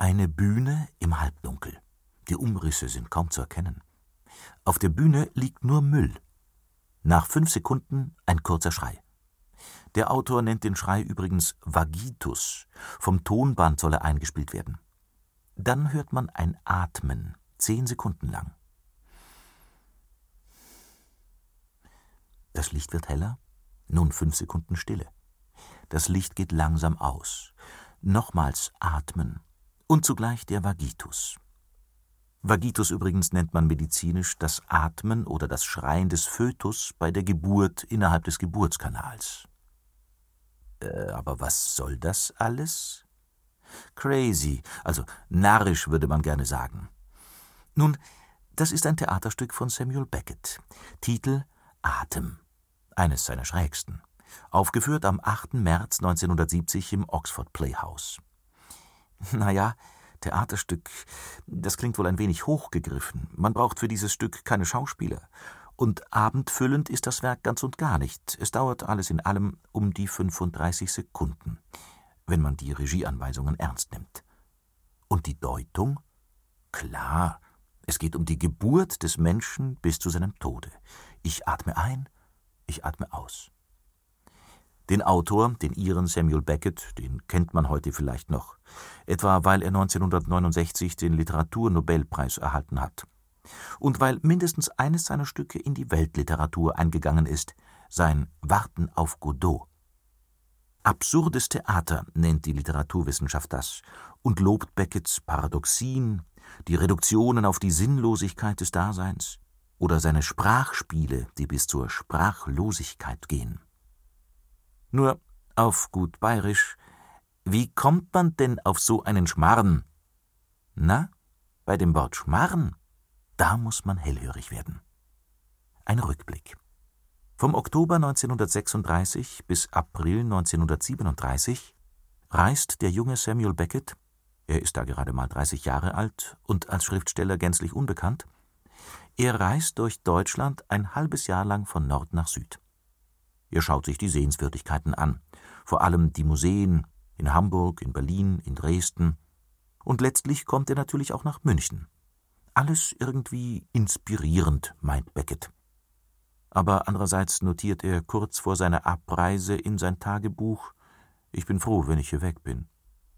Eine Bühne im Halbdunkel. Die Umrisse sind kaum zu erkennen. Auf der Bühne liegt nur Müll. Nach 5 Sekunden ein kurzer Schrei. Der Autor nennt den Schrei übrigens Vagitus. Vom Tonband soll er eingespielt werden. Dann hört man ein Atmen, 10 Sekunden lang. Das Licht wird heller. Nun 5 Sekunden Stille. Das Licht geht langsam aus. Nochmals Atmen. Und zugleich der Vagitus. Vagitus übrigens nennt man medizinisch das Atmen oder das Schreien des Fötus bei der Geburt innerhalb des Geburtskanals. Aber was soll das alles? Crazy, also narrisch würde man gerne sagen. Nun, das ist ein Theaterstück von Samuel Beckett. Titel Atem, eines seiner schrägsten. Aufgeführt am 8. März 1970 im Oxford Playhouse. Naja, Theaterstück, das klingt wohl ein wenig hochgegriffen. Man braucht für dieses Stück keine Schauspieler. Und abendfüllend ist das Werk ganz und gar nicht. Es dauert alles in allem um die 35 Sekunden, wenn man die Regieanweisungen ernst nimmt. Und die Deutung? Klar, es geht um die Geburt des Menschen bis zu seinem Tode. Ich atme ein, ich atme aus. Den Autor, den Iren Samuel Beckett, den kennt man heute vielleicht noch, etwa weil er 1969 den Literaturnobelpreis erhalten hat. Und weil mindestens eines seiner Stücke in die Weltliteratur eingegangen ist, sein Warten auf Godot. Absurdes Theater nennt die Literaturwissenschaft das und lobt Becketts Paradoxien, die Reduktionen auf die Sinnlosigkeit des Daseins oder seine Sprachspiele, die bis zur Sprachlosigkeit gehen. Nur, auf gut bayerisch, wie kommt man denn auf so einen Schmarrn? Na, bei dem Wort Schmarrn, da muss man hellhörig werden. Ein Rückblick. Vom Oktober 1936 bis April 1937 reist der junge Samuel Beckett, er ist da gerade mal 30 Jahre alt und als Schriftsteller gänzlich unbekannt, er reist durch Deutschland ein halbes Jahr lang von Nord nach Süd. Er schaut sich die Sehenswürdigkeiten an, vor allem die Museen in Hamburg, in Berlin, in Dresden. Und letztlich kommt er natürlich auch nach München. Alles irgendwie inspirierend, meint Beckett. Aber andererseits notiert er kurz vor seiner Abreise in sein Tagebuch: Ich bin froh, wenn ich hier weg bin.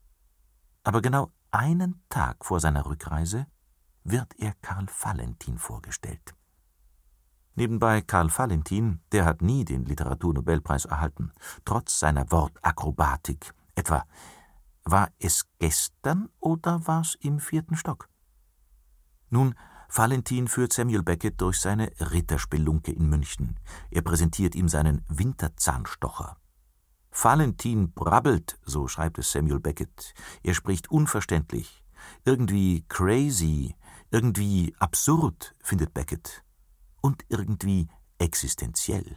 Aber genau einen Tag vor seiner Rückreise wird er Karl Valentin vorgestellt. Nebenbei, Karl Valentin, der hat nie den Literaturnobelpreis erhalten, trotz seiner Wortakrobatik. Etwa, war es gestern oder war's im 4. Stock? Nun, Valentin führt Samuel Beckett durch seine Ritterspelunke in München. Er präsentiert ihm seinen Winterzahnstocher. Valentin brabbelt, so schreibt es Samuel Beckett. Er spricht unverständlich. Irgendwie crazy, irgendwie absurd, findet Beckett. Und irgendwie existenziell.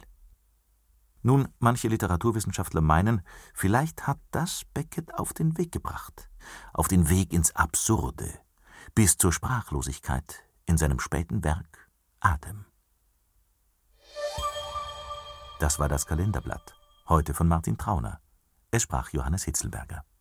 Nun, manche Literaturwissenschaftler meinen, vielleicht hat das Beckett auf den Weg gebracht. Auf den Weg ins Absurde. Bis zur Sprachlosigkeit in seinem späten Werk Atem. Das war das Kalenderblatt. Heute von Martin Trauner. Es sprach Johannes Hitzelberger.